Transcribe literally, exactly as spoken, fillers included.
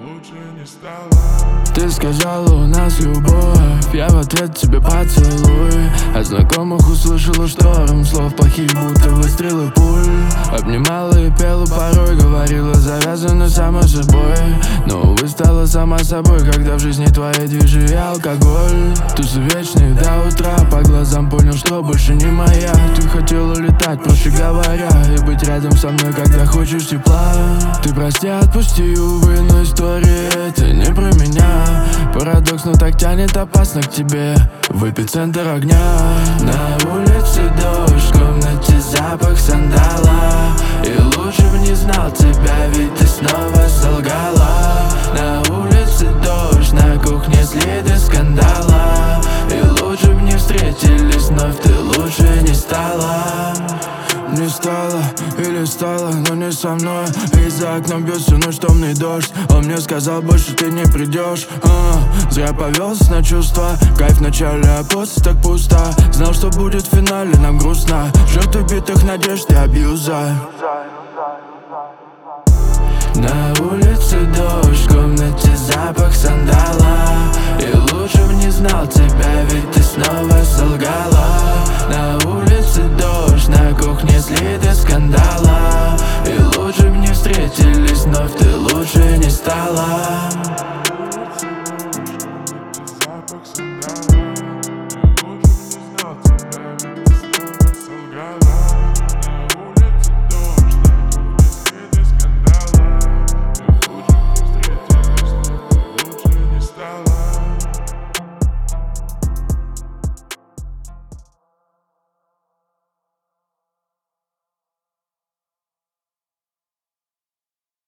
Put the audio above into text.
лучше не стало. Ты сказала, у нас любовь, я в ответ тебе поцелуй. От знакомых услышала шторм слов плохих, будто выстрелы пуль. Обнимала и пела порой, говорила завязано само собой. Но, увы, стала сама собой, когда в жизни твоей движи алкоголь. Тусу вечные до утра, по глазам понял, что больше не моя. Ты хотела летать, проще говоря, и быть рядом со мной, когда хочешь тепла. Ты прости, отпусти, увы, но история это не про меня. Парадокс, но так тянет опасно к тебе, в эпицентр огня. На улице дождь, в комнате запах сандала. И лучше б не знал тебя, ведь ты снова солгала. На улице дождь, на кухне следы скандала. И лучше б не встретились, вновь ты лучше не стала. Не стала или стала, но не со мной. Ведь за окном бьет всю ночь томный дождь. Он мне сказал, больше ты не придешь. а, Зря повелся на чувства. Кайф в начале, а после так пусто. Знал, что будет в финале, нам грустно. Жертв убитых надежд и абьюза. На улице дождь, в комнате запах сандала. И лучше б не знал тебя, ведь ты снова солгала. На улице дождь, на кухне следы скандала. И лучше б не встретились, вновь ты лучше не стала.